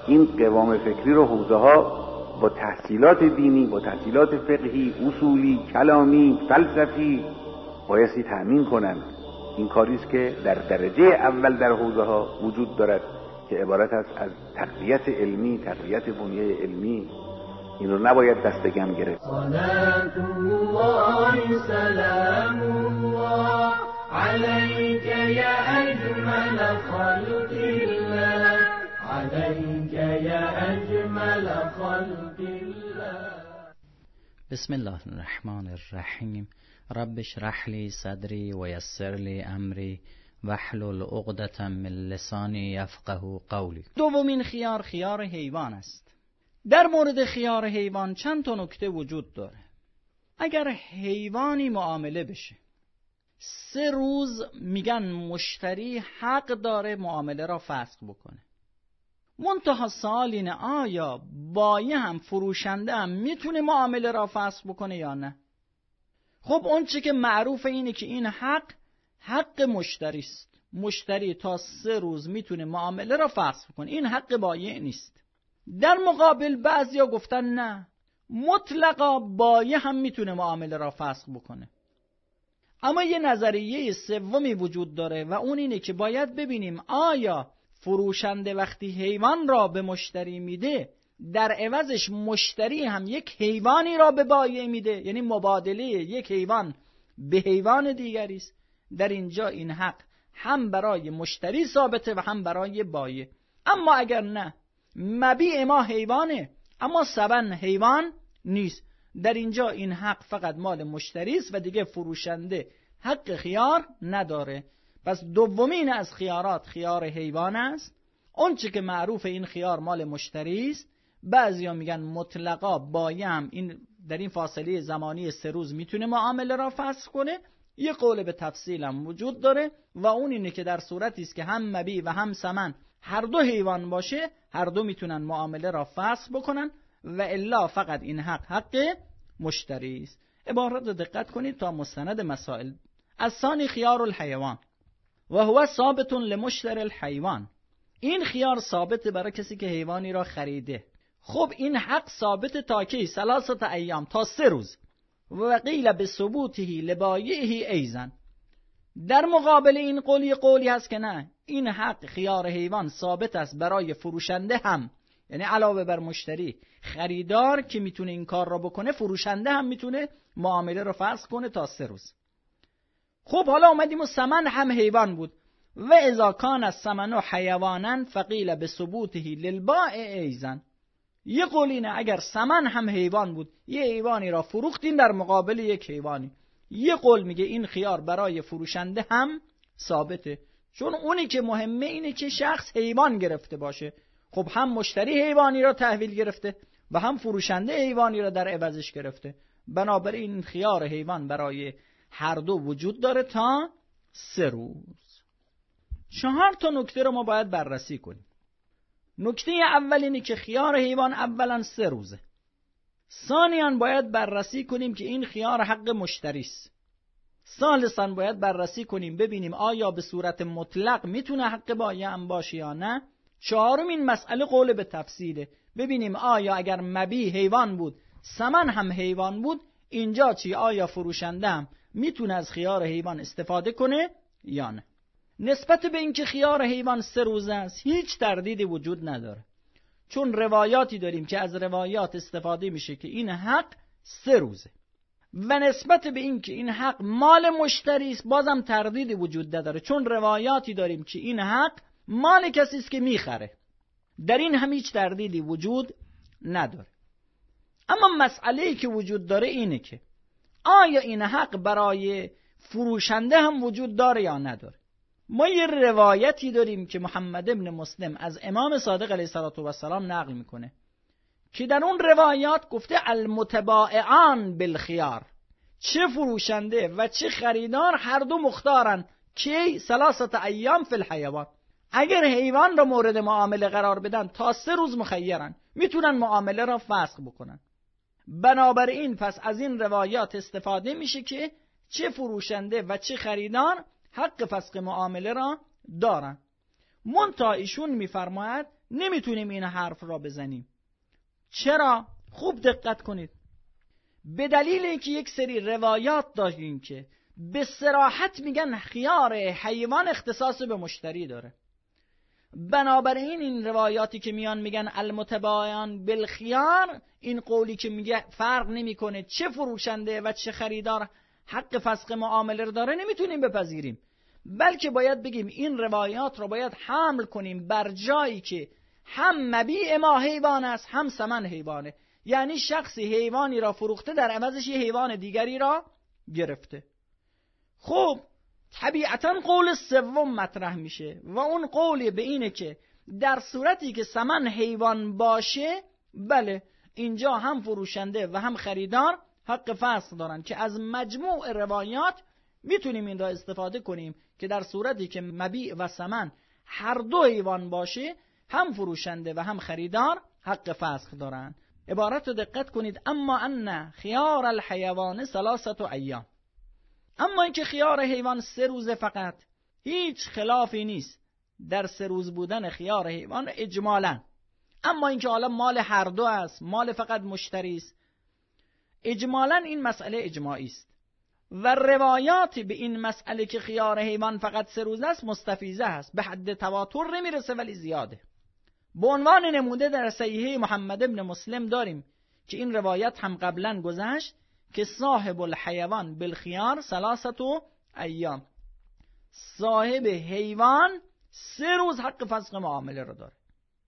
این قوام فکری رو حوزه‌ها با تحصیلات دینی، با تحصیلات فقهی، اصولی، کلامی، فلسفی بایستی تأمین کنند. این کاری است که در درجه اول در حوزه‌ها وجود دارد که عبارت است از تقویت علمی، تقویت بنیه علمی. این رو نباید دستگم گرفت. صلات الله سلام الله علیک یا اجمل خلق الله، علیک یا اجمل خلق الله. بسم الله الرحمن الرحیم. رب اشرح لی صدری و یسر لی امری واحلل عقدة من لسانی یفقهوا قولی. دومین خیار خیار حیوان است. در مورد خیار حیوان چند تا نکته وجود داره. اگر حیوانی معامله بشه 3 روز میگن مشتری حق داره معامله را فسخ بکنه. منتها سوال اینه آیا بایع هم فروشنده هم میتونه معامله را فسخ بکنه یا نه؟ خب اون چی که معروف اینه که این حق مشتری است. مشتری تا 3 روز میتونه معامله را فسخ بکنه. این حق بایع نیست. در مقابل بعضیا گفتن نه، مطلقا بایع هم میتونه معامله را فسخ بکنه. اما یه نظریه سومی وجود داره و اون اینه که باید ببینیم آیا فروشنده وقتی حیوان را به مشتری میده در عوضش مشتری هم یک حیوانی را به بایع میده، یعنی مبادله یک حیوان به حیوان دیگری است. در اینجا این حق هم برای مشتری ثابته و هم برای بایع. اما اگر نه، مبیع ما حیوانه اما ثمن حیوان نیست، در اینجا این حق فقط مال مشتری است و دیگه فروشنده حق خیار نداره. پس دومین از خیارات خیار حیوان است. اون چه که معروف این خیار مال مشتری است. بعضیا میگن مطلقا بایع هم این در این فاصله زمانی 3 روز میتونه معامله را فسخ کنه. یه قول به تفصیل هم وجود داره و اون اینه که در صورتی است که هم مبیع و هم ثمن هر دو حیوان باشه، هر دو میتونن معامله را فسخ بکنن و الا فقط این حق مشتری است. عبارت رو دقت کنید تا مستند مسائل. الثانی خیار الحیوان و هو ثابت لمشتری الحیوان. این خیار ثابت برای کسی که حیوانی را خریده. خب این حق ثابت تا کی؟ 3 ایام، تا 3 روز. و قیل بثبوته لبایعه ایزن. در مقابل این قولی هست که نه، این حق خیار حیوان ثابت است برای فروشنده هم، یعنی علاوه بر مشتری، خریدار که میتونه این کار را بکنه، فروشنده هم میتونه معامله را فسخ کنه تا 3 روز. خب حالا اومدیم و ثمن هم حیوان بود. و اذا کان الثمن حیوانا فقیل بثبوته للبائع ایزن. یه قول اینه اگر ثمن هم حیوان بود، یه حیوانی را فروختین در مقابل یک حیوانی، یه قول میگه این خیار برای فروشنده هم ثابته، چون اونی که مهمه اینه که شخص حیوان گرفته باشه. خب هم مشتری حیوانی را تحویل گرفته و هم فروشنده حیوانی را در عوضش گرفته. بنابراین این خیار حیوان برای هر دو وجود داره تا 3 روز. 4 تا نکته رو ما باید بررسی کنیم. نکته اول اینه که خیار حیوان اولا 3 روزه. ثانیاً باید بررسی کنیم که این خیار حق مشتری است. ثالثاً باید بررسی کنیم ببینیم آیا به صورت مطلق میتونه حق بایع هم باشه یا نه. چهارمین مسئله قول به تفصیله، ببینیم آیا اگر مبیع حیوان بود ثمن هم حیوان بود، اینجا چی؟ آیا فروشنده هم میتونه از خیار حیوان استفاده کنه یا نه. نسبت به اینکه خیار حیوان 3 روزه است هیچ تردیدی وجود نداره، چون روایاتی داریم که از روایات استفاده میشه که این حق 3 روزه. و نسبت به اینکه این حق مال مشتری است بازم تردیدی وجود نداره، چون روایاتی داریم که این حق مال کسی است که میخره. در این هم هیچ تردیدی وجود نداره. اما مسئله‌ای که وجود داره اینه که آیا این حق برای فروشنده هم وجود داره یا نداره. ما یه روایتی داریم که محمد ابن مسلم از امام صادق علیه السلام نقل میکنه که در اون روایات گفته المتبائعان بالخیار، چه فروشنده و چه خریدار هر دو مختارن که 3 ایام فی الحیوان. اگر حیوان را مورد معامله قرار بدن تا 3 روز مخیرن، میتونن معامله را فسخ بکنن. بنابراین پس از این روایات استفاده میشه که چه فروشنده و چه خریدار حق فسخ معامله را دارن. منتها ایشون میفرماید نمیتونیم این حرف را بزنیم. چرا؟ خوب دقت کنید. به دلیل اینکه یک سری روایات داشتیم که به صراحت میگن خیار حیوان اختصاص به مشتری داره. بنابراین این روایاتی که میان میگن المتباین بالخیار، این قولی که میگه فرق نمیکنه چه فروشنده و چه خریدار حق فسخ معامله رو داره، نمیتونیم بپذیریم، بلکه باید بگیم این روایات رو باید حمل کنیم بر جایی که هم مبیع ما حیوان است هم ثمن حیوانه. یعنی شخصی حیوانی را فروخته، در عوضش یه حیوان دیگری را گرفته. خب طبیعتا قول سوم مطرح میشه و اون قول به اینه که در صورتی که ثمن حیوان باشه، بله اینجا هم فروشنده و هم خریدار حق فسخ دارن، که از مجموع روایات میتونیم این را استفاده کنیم که در صورتی که مبیع و ثمن هر دو حیوان باشه، هم فروشنده و هم خریدار حق فسخ دارن. عبارت رو دقت کنید. اما ان خیار الحیوان 3 ایام، اما اینکه خیار حیوان 3 روزه فقط، هیچ خلافی نیست در 3 روز بودن خیار حیوان اجمالا. اما اینکه حالا مال هر دو است، مال فقط مشتری است، اجمالا این مسئله اجماعی است و روایات به این مسئله که خیار حیوان فقط 3 روز است مستفیضه است، به حد تواتر نمیرسه ولی زیاده. به عنوان نموده در صحیحه محمد ابن مسلم داریم که این روایت هم قبلا گذشت که صاحب الحیوان بالخیار 3 ایام، صاحب حیوان 3 روز حق فسخ معامله رو داره.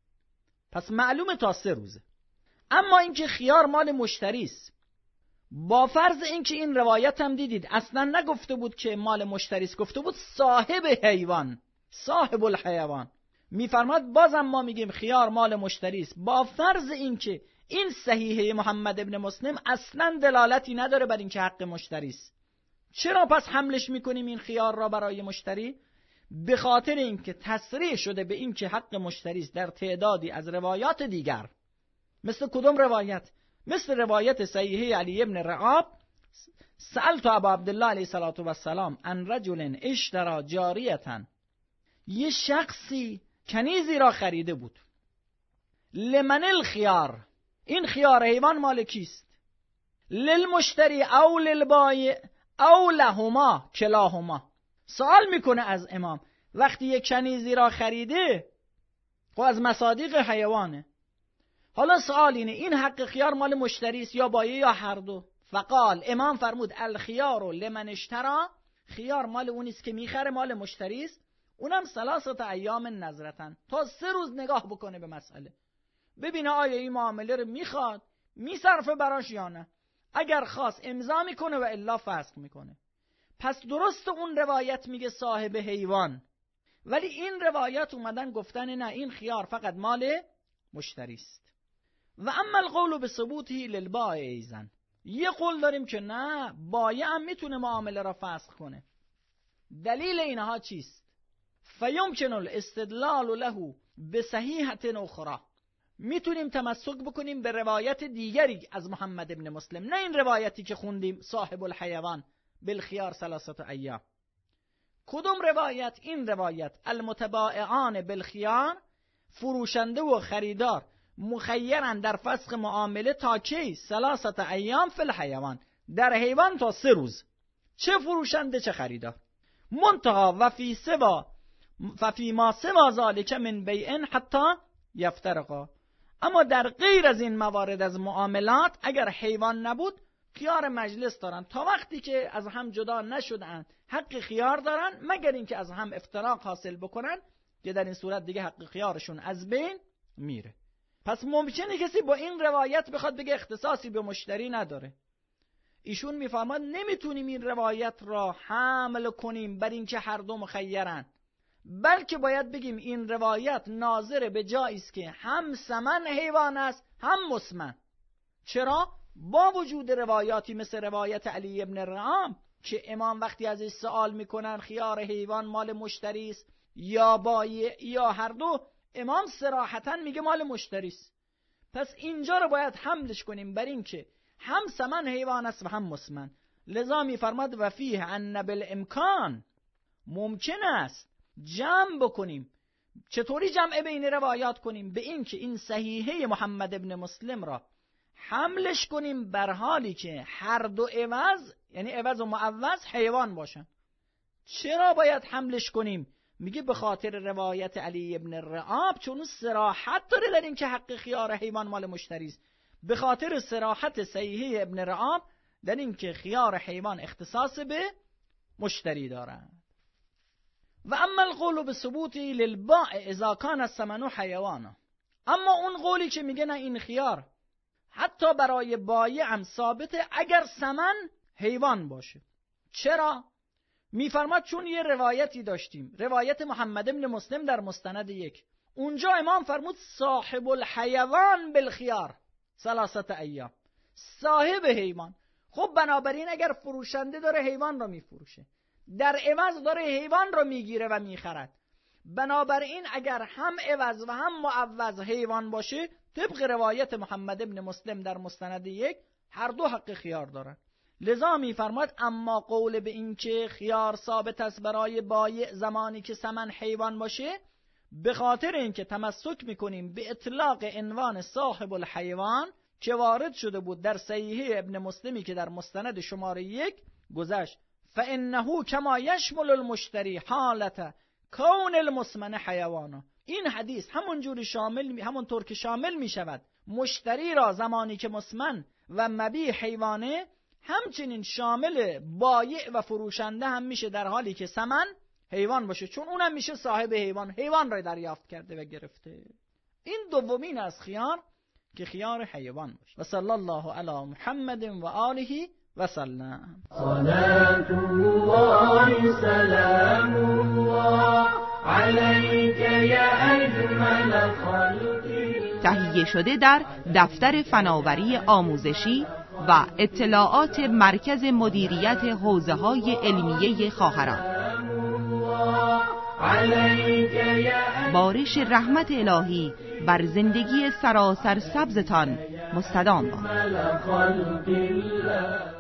پس معلومه تا 3 روزه. اما اینکه خیار مال مشتری است، با فرض اینکه این روایت هم دیدید اصلا نگفته بود که مال مشتری است، گفته بود صاحب حیوان، صاحب الحیوان، میفرماد بازم ما میگیم خیار مال مشتری است، با فرض اینکه این صحیحه محمد ابن مسلم اصلا دلالتی نداره بر اینکه حق مشتری است. چرا پس حملش میکنیم این خیار را برای مشتری؟ به خاطر اینکه تصریح شده به اینکه حق مشتری است در تعدادی از روایات دیگر. مثل کدوم روایت؟ مثل روایت صحیحه علی ابن رعاب، سألت ابا عبدالله علیه السلام عن رجل اشترى جاریة، یه شخصی کنیزی را خریده بود، لمن الخیار، این خیار حیوان مال کیست؟ للمشتری او للبایع او لهما کلاهما. سوال میکنه از امام، وقتی یک کنیزی را خریده خب از مصادیق حیوانه، حالا سوال اینه این حق خیار مال مشتری است یا بایع یا هر دو؟ فقال، امام فرمود الخیار لمن اشتری، خیار مال اونی است که میخره، مال مشتری است، اونم 3 ایام نظرتن، تا 3 روز نگاه بکنه به مسئله، ببینه آیا این معامله رو میخواد، میصرفه براش یا نه. اگر خواست امضا میکنه و الا فسخ میکنه. پس درست اون روایت میگه صاحب حیوان، ولی این روایت اومدن گفتن نه این خیار فقط مال مشتری است. و اما القول به ثبوته للبائع ایزن، یه قول داریم که نه بایع هم میتونه معامله را فسخ کنه. دلیل اینها چیست؟ فیمکن الاستدلال له بصحیحة اخرى، میتونیم تمسک بکنیم به روایت دیگری از محمد ابن مسلم، نه این روایتی که خوندیم صاحب الحیوان بالخیار 3 ایام. کدوم روایت؟ این روایت المتبائعان بالخیار، فروشنده و خریدار مخیرن در فسخ معامله تا کی؟ 3 ایام فی الحیوان، در حیوان تا 3 روز، چه فروشنده چه خریدار. منتها و فی ما سوا ذالک من بیع حتی یفترقا، اما در غیر از این موارد از معاملات اگر حیوان نبود خیار مجلس دارن تا وقتی که از هم جدا نشدن حق خیار دارن، مگر اینکه از هم افتراق حاصل بکنن که در این صورت دیگه حق خیارشون از بین میره. پس ممکنه کسی با این روایت بخواد بگه اختصاصی به مشتری نداره. ایشون میفهمد نمیتونیم این روایت را حمل کنیم بر اینکه هر دو مخیرن، بلکه باید بگیم این روایت ناظر به جایی است که هم ثمن حیوان است هم مسمن. چرا؟ با وجود روایاتی مثل روایت علی ابن رعام که امام وقتی ازش سوال میکنن خیار حیوان مال مشتری است یا بایع یا هر دو، امام صراحتاً میگه مال مشتری است. پس اینجا رو باید حملش کنیم بر این که هم ثمن حیوان است و هم مسمن. لذا میفرماد و فیه ان بالامکان، ممکن است جمع بکنیم چطوری جمع بین روایات کنیم؟ به این که این صحیحه محمد ابن مسلم را حملش کنیم بر حالی که هر دو عوض، یعنی عوض و معوض، حیوان باشن. چرا باید حملش کنیم؟ میگه به خاطر روایت علی ابن رعاب، چون صراحت داره در این که حق خیار حیوان مال مشتری است. به خاطر صراحت صحیحه ابن رعاب در این که خیار حیوان اختصاص به مشتری دارد. و اما القول به ثبوتی للبائع اذا کان الثمن حیوانا، اما اون قولی که میگه نه این خیار حتی برای بایع هم ثابته اگر ثمن حیوان باشه. چرا؟ میفرماد چون یه روایتی داشتیم، روایت محمد ابن مسلم در مستند 1، اونجا امام فرمود صاحب الحیوان بالخیار 3 ایام، صاحب حیوان. خب بنابراین اگر فروشنده داره حیوان رو میفروشه، در عوض داره حیوان رو میگیره و میخرد، بنابراین اگر هم عوض و هم معوض حیوان باشه، طبق روایت محمد ابن مسلم در مستند 1 هر دو حق خیار دارن. لذا میفرماد اما قول به این که خیار ثابت است برای بایع زمانی که ثمن حیوان باشه، به خاطر اینکه تمسک میکنیم به اطلاق عنوان صاحب الحیوان که وارد شده بود در صحیحه ابن مسلمی که در مستند شماره 1 گذشت، فانه کما یشمل المشتری حالت کون المسمن حیوانا. این حدیث همونطور که شامل می شود مشتری را زمانی که مسمن و مبیع حیوانه، همچنین شامل بایع و فروشنده هم میشه در حالی که ثمن حیوان باشه، چون اونم میشه صاحب حیوان را دریافت کرده و گرفته. این دومین از خیار که خیار حیوان باشه. و صلی الله علی محمد و آله و سلم. صلاة الله سلام الله علیک یا اجمل خلق. تهیه شده در دفتر فناوری آموزشی و اطلاعات مرکز مدیریت حوزه‌های علمیه خواهران. بارش رحمت الهی بر زندگی سراسر سبزتان مستدام باد.